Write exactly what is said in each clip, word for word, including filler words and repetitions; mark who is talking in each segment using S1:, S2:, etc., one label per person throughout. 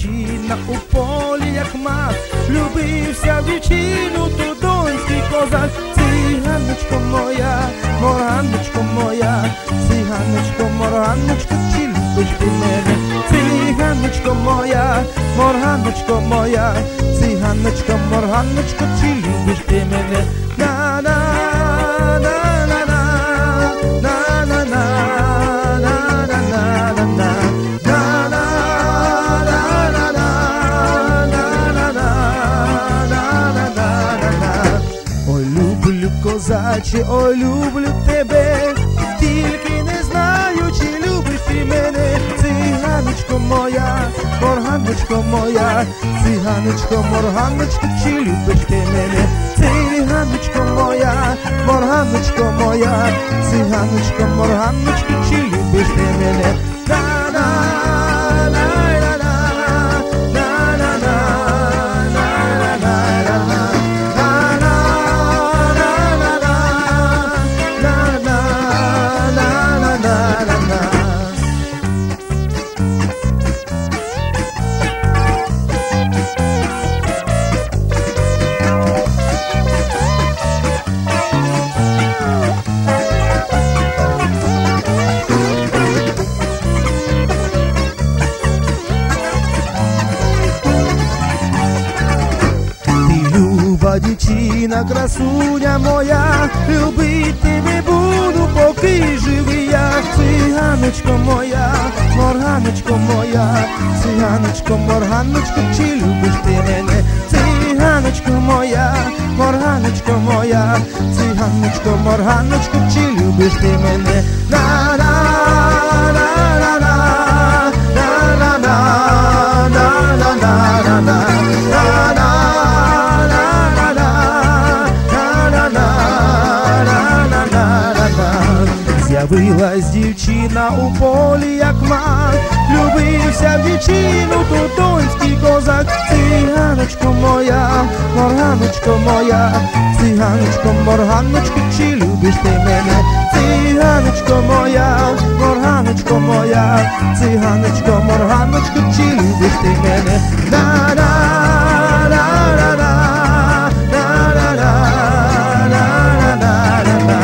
S1: дівчина у полі, як мак, любився в дівчину, то донський козак. Циганочко моя, морганочко моя, циганочко, морганочко, чи любиш ти мене? Циганочко моя, морганочко моя, циганочко, морганочко, чи любиш ти мене? На на на на на на на на на на на на. Козаче, ой, люблю тебе, тільки не знаю, чи любиш ти мене. Циганочко моя, морганочко моя, циганочко, морганочко, чи любиш ти мене? Циганочко моя, морганочко моя, циганочко, морганочко, чи любиш ти мене? На-на, на-на-на, на-на-на, на-на-на. Дівчина, красуня моя, любить тебе буду, поки живий я. Циганочко моя, морганочко моя, циганочко, морганочко, чи любиш ти мене? Циганочко моя, морганочко моя, циганочко, морганочко, чи любиш ти мене? На на на на на на на на на на на на на. З'явилась дівчина у полі, як мак, любився в дівчину, то донський козак. Циганочко моя, морганочко моя, циганочко, морганочко, чи любиш ти мене? Циганочко моя, морганочко моя, циганочко, морганочко, чи любиш ти мене? На на на на на на на на на на на.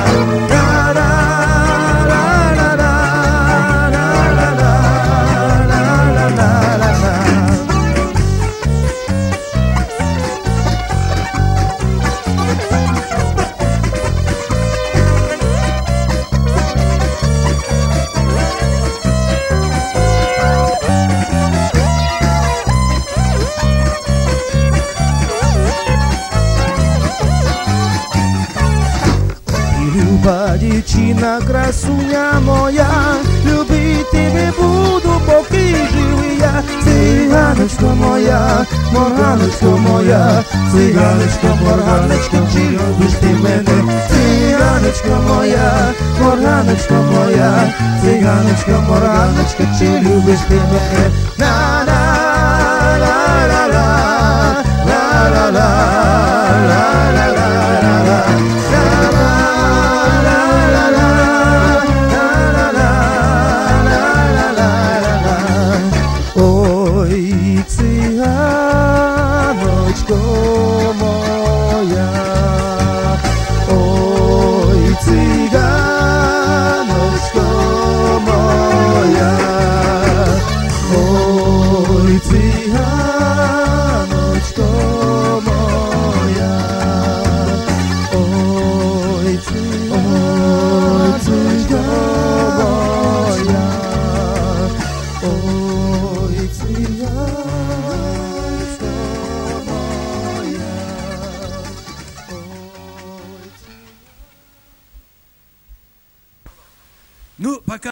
S1: Люба дівчина, красуня моя, любить тебе буду, поки живий я. Циганочко моя, морганочко моя, циганочко, морганочко, чи любиш ти мене? Циганочко моя, морганочко моя, циганочко, морганочко, чи любиш ти мене? На на на на на на на на на на на. Ой, циганочко моя, ой, циганочко моя, ой, циганочко моя, ой, циганочко моя, ой, циганочко моя, ой.
S2: Ну, пока.